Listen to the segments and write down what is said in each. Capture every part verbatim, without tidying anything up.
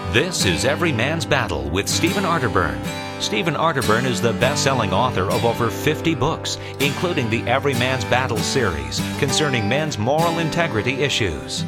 This is Every Man's Battle with Stephen Arterburn. Stephen Arterburn is the best-selling author of over fifty books, including the Every Man's Battle series concerning men's moral integrity issues.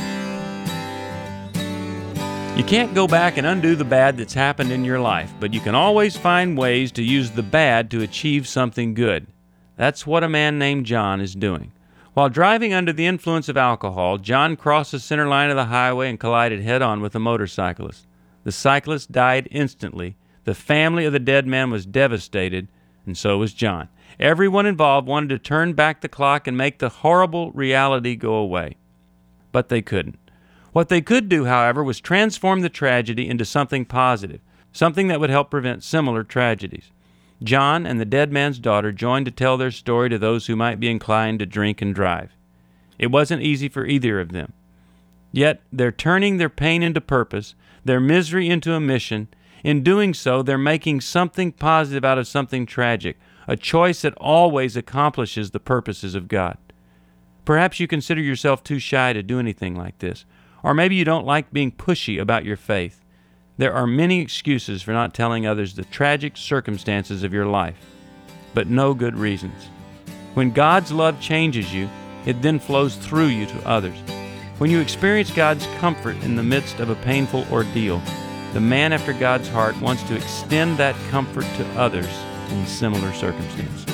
You can't go back and undo the bad that's happened in your life, but you can always find ways to use the bad to achieve something good. That's what a man named John is doing. While driving under the influence of alcohol, John crossed the center line of the highway and collided head-on with a motorcyclist. The cyclist died instantly. The family of the dead man was devastated, and so was John. Everyone involved wanted to turn back the clock and make the horrible reality go away. But they couldn't. What they could do, however, was transform the tragedy into something positive, something that would help prevent similar tragedies. John and the dead man's daughter joined to tell their story to those who might be inclined to drink and drive. It wasn't easy for either of them. Yet they're turning their pain into purpose, their misery into a mission. In doing so, they're making something positive out of something tragic, a choice that always accomplishes the purposes of God. Perhaps you consider yourself too shy to do anything like this, or maybe you don't like being pushy about your faith. There are many excuses for not telling others the tragic circumstances of your life, but no good reasons. When God's love changes you, it then flows through you to others. When you experience God's comfort in the midst of a painful ordeal, the man after God's heart wants to extend that comfort to others in similar circumstances.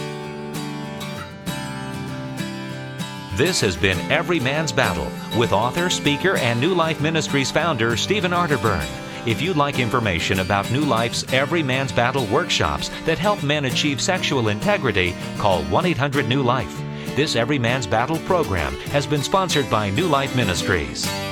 This has been Every Man's Battle with author, speaker, and New Life Ministries founder Stephen Arterburn. If you'd like information about New Life's Every Man's Battle workshops that help men achieve sexual integrity, call one eight hundred new life. This Every Man's Battle program has been sponsored by New Life Ministries.